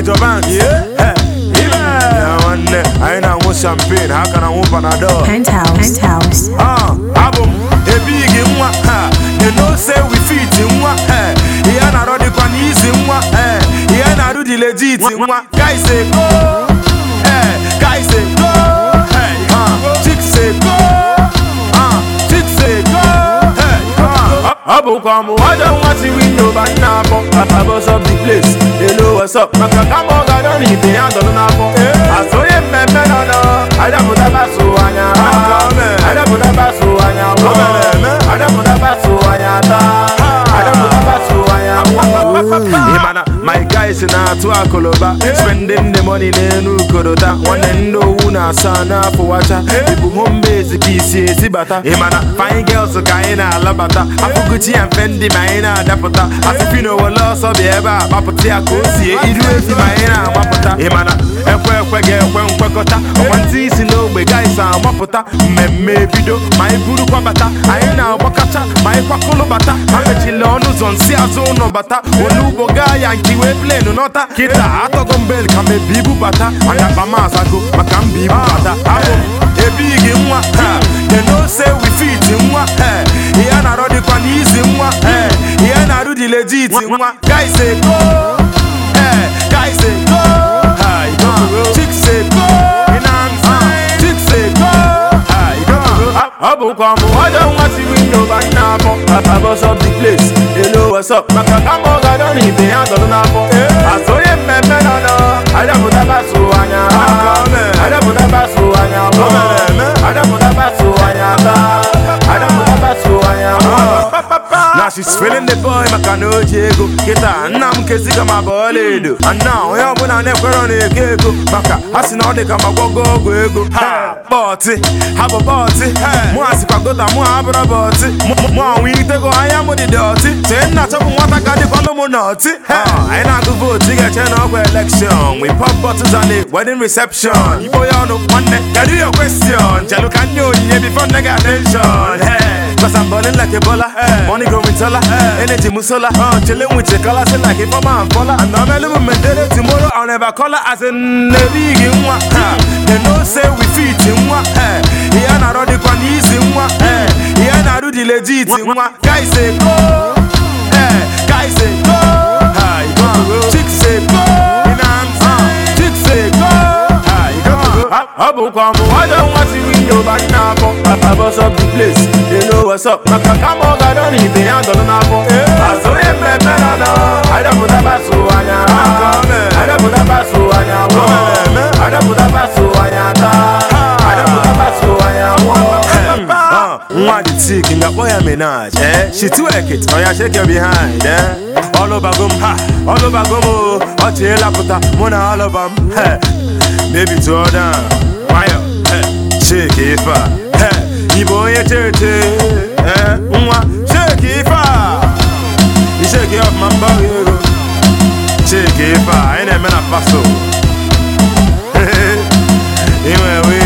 Major Banks. Yeah. I ain't want champagne. How can I want Panadol? Penthouse. Album. A big in one. You know, say we fit in one. He ain't not the one easy in one. He ain't not do the legit in one. Guys say go. Guys say go. Chicks say go. Chicks say go. Abu come, I don't want to win no but now. I bust up the place. They know what's up. I come on, I don't need the hand on the I saw him, man, I don't put a basso on ya. I don't put a basso on ya. I don't put a basso on ya. I don't put a basso on ya. My guys in a to a coloba, spending the money in Ukodota. One and no una sana for watcha. People home base kisi bata. Imana fine girls so kaina labata. Afuguchi and Fendi maina dapota. Asipino will loss of the ever. Papatia kosi. Idu maina mapota. Imana kwekota. One season no we guys are mapota. Me video my guru kwabata. Aina wakata my kwakolo bata. Amechilonu zon siazo no bata. Olubo gaya we play no nota. Kita ato gombel kame bibu bata. Akaba masako makam bibu bata. Abo a big in one. They know say we fit in one. He ain't not the one easy in one. He ain't not do the legit in one. Guys say go. Guys say go. Chicks say go. Chicks say go. Abu come, I don't want to win no but now. I bust up the place. They know what's up. I don't need the hand on the napo. I saw him, man, I don't put a basso on ya. I don't put a basso on ya. I don't put a basso on ya. I don't put a basso on ya. Now she's feeling the boy, Macano Diego. Kita, and I'm kissing my body. And now, I want to never on a cake. Maka, I see now they come a go. Ha, party, have a party. Once if I go to more party, more we to go, I am with the dirty. Say, not of what I got the bottom naughty. I not to vote to get an election. We pop bottles on the wedding reception. You boy on one neck, can do your question. Jello can you, before they get attention. Cause I'm burning like a baller, money growing taller, energy muscle, chilling with your colors like a mama and faller. And I'm a little medal tomorrow, I'll never call her as in the big in one. They know say we fit in one. He ain't not the one easy in one. He ain't not do the legit in one. Guys say go. Guys say go. Chicks say go. Chicks say go. Abu come, I don't want to win no but now. I bust up the place. They know what's up. I come on, I don't need the hand on the napo. I saw him, man, I don't put a basso on ya. I don't put a basso on ya. I don't put a basso on ya. I don't put a basso on ya. One the tick in the boy menage. She twerk it, oh yeah, shake your behind. All over gum, all over gum. Oh, chill up, mona all over. Baby, to all down. Wire, shake it far. You boy, a church, shake it far. You shake it up, my body. Shake it far. I ain't a man of passo.